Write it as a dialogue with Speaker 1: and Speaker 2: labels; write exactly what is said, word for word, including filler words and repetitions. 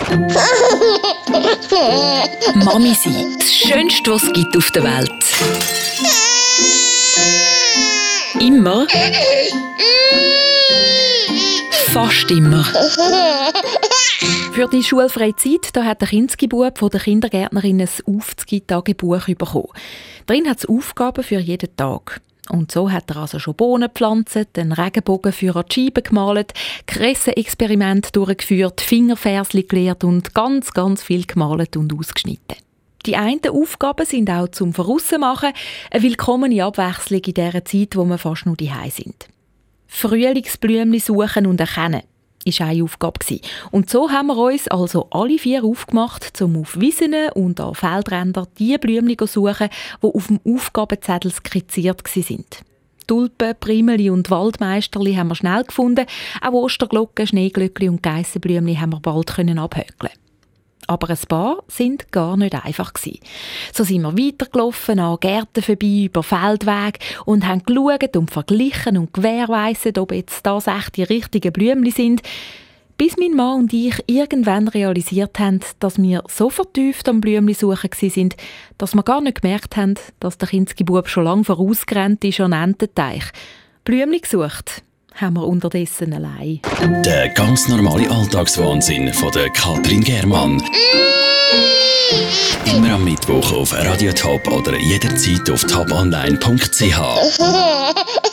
Speaker 1: Mami sein, das Schönste, was es gibt auf der Welt. Immer. Fast immer. Für die schulfreie Zeit da hat der Kindsgebub von der Kindergärtnerin ein Aufzugitagebuch bekommen. Darin hat es Aufgaben für jeden Tag. Und so hat er also schon Bohnen gepflanzt, einen Regenbogen für an die Scheibe gemalt, Kressenexperimente durchgeführt, Fingerversli gelehrt und ganz, ganz viel gemalt und ausgeschnitten. Die einen Aufgaben sind auch zum Vorausmachen, eine willkommene Abwechslung in dieser Zeit, wo wir fast nur daheim sind. Frühlingsblümchen suchen und erkennen war eine Aufgabe. Und so haben wir uns also alle vier aufgemacht, um auf Wiesen und an Feldrändern die Blümchen zu suchen, die auf dem Aufgabenzettel skizziert waren. Tulpen, Primeli und Waldmeisterli haben wir schnell gefunden. Auch Osterglocken, Schneeglöckli und Geissenblümchen haben wir bald abhökeln. Aber ein paar sind gar nicht einfach gewesen. So sind wir weitergelaufen, an Gärten vorbei, über Feldwege und haben geschaut und verglichen und gewährleistet, ob jetzt das echt die richtigen Blümchen sind, bis mein Mann und ich irgendwann realisiert haben, dass wir so vertieft am Blümchensuchen waren, dass wir gar nicht gemerkt haben, dass der Kindsgebub schon lange vorausgerannt ist an den Ententeich. Blümchen gesucht haben wir unterdessen allein.
Speaker 2: Der ganz normale Alltagswahnsinn von der Katrin Germann. Immer am Mittwoch auf Radio Top oder jederzeit auf top online punkt c h.